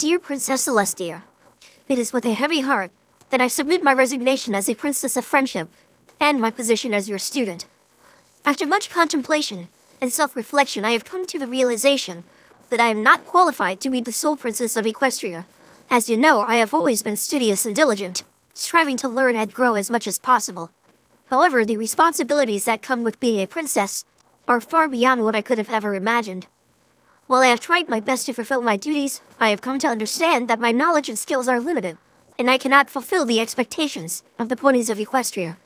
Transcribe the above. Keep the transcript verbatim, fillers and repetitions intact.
Dear Princess Celestia, it is with a heavy heart that I submit my resignation as a princess of friendship and my position as your student. After much contemplation and self-reflection, I have come to the realization that I am not qualified to be the sole princess of Equestria. As you know, I have always been studious and diligent, striving to learn and grow as much as possible. However, the responsibilities that come with being a princess are far beyond what I could have ever imagined. While I have tried my best to fulfill my duties, I have come to understand that my knowledge and skills are limited, and I cannot fulfill the expectations of the ponies of Equestria.